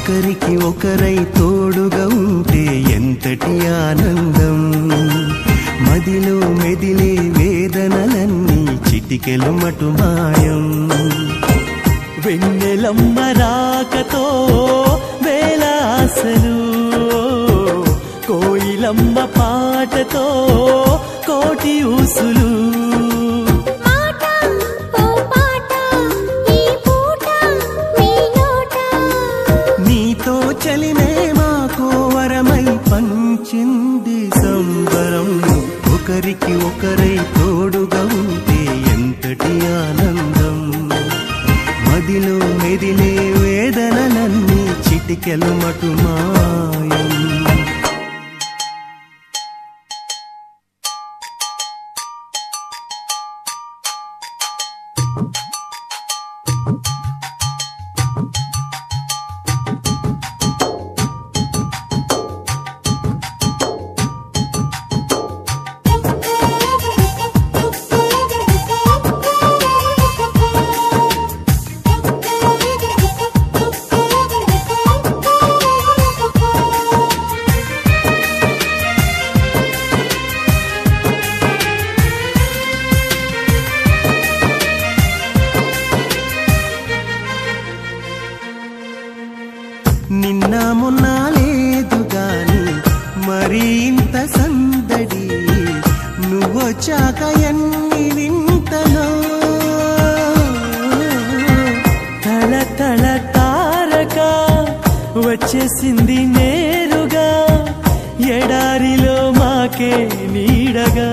ఒకరికి ఒకరై తోడుగా ఉంటే ఎంతటి ఆనందం. మదిలో మెదిలే వేదనలన్నీ చిటికెలు మటు మాయం. వెన్నెలమ్మ రాకతో వేల ఆశలు, కోయిలమ్మ పాటతో కోటి ఊసులు. నీతో చలిమే మాకు వరమై పంచింది సంబరం. ఒకరికి ఒకరై తోడుగా ఉంటే ఎంతటి ఆనందం. మదిలో మెదిలే వేదనలన్నీ చిటికెలు మటు మాయం. నిన్న మొన్న లేదు గాని మరి ఇంత సందడి, నువ్వొచ్చాక ఎన్ని వింతలో. తల తల తారక వచ్చేసింది నేరుగా, ఎడారిలో మాకే నీడగా.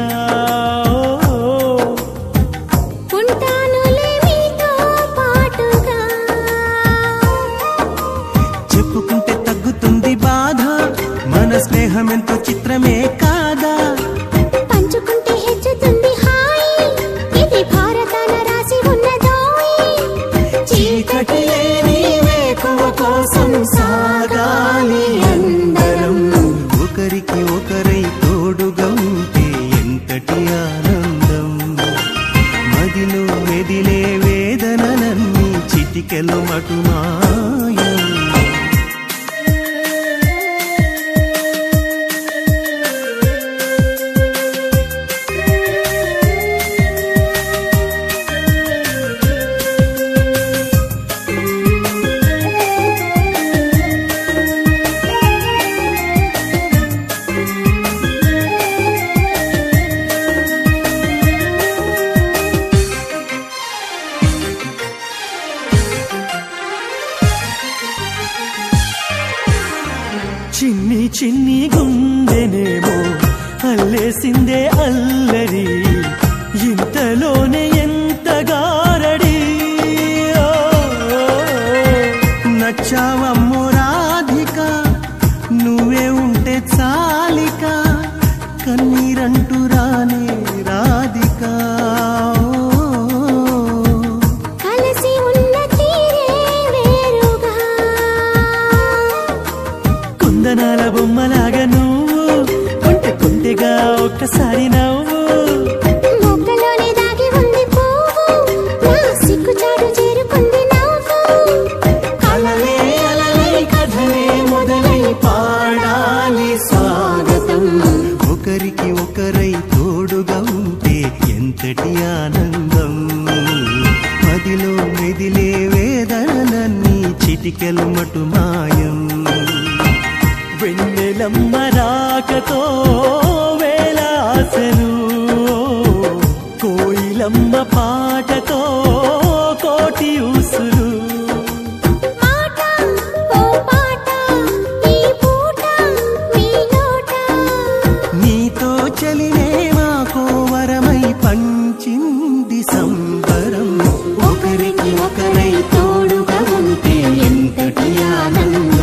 చెప్పుకుంటే తగ్గుతుంది బాధ, మన స్నేహం ఎంతో చిత్రమే కాదా. పంచుకుంటే హెచ్చుతుంది హాయి, ఇది భారతాన రాసి ఉన్నదోయి. చీకటి లేని వేకువ కోసం సాగాలి అందరం. ఒకరికి ఒకరై తోడుగా ఉంటే ఎంతటి ఆనందం. మదిలో మెదిలే వేదనలన్నీ చిటికెలు మటు మాయం. చిన్ని చిన్ని గుండెనేమో అల్లేసిందే అల్లరి, ఇంతలోనే ఎంత గారడి. నచ్చావమ్మో రాధిక, నువ్వే ఉంటే చాలిక, కన్నీరంటూ రానే రాధిక. కుందనాల బొమ్మలాగా నువ్వు కొంటె కొంటెగా ఒక్కసారి నవ్వు. మొక్కలోనే దాగి ఉంది పువ్వు, నా సిగ్గుచాటు చేరుకుంది నవ్వు. అలలే అలలే కథలే మొదలై పాడాలి స్వాగతం. ఒకరికి ఒకరై తోడుగా ఉంటే ఎంతటి ఆనందం. మదిలో మెదిలే వేదనలన్నీ చిటికెలు మటు మాయం. వెన్నెలమ్మ రాకతో వేల ఆశలు, కోయిలమ్మ పాటతో కోటి ఊసులు. నీతో చలినే మాకు వరమై పంచింది సంబరం. ఒకరికి ఒకరై తోడుగా ఉంటే ఎంతటి ఆనందం.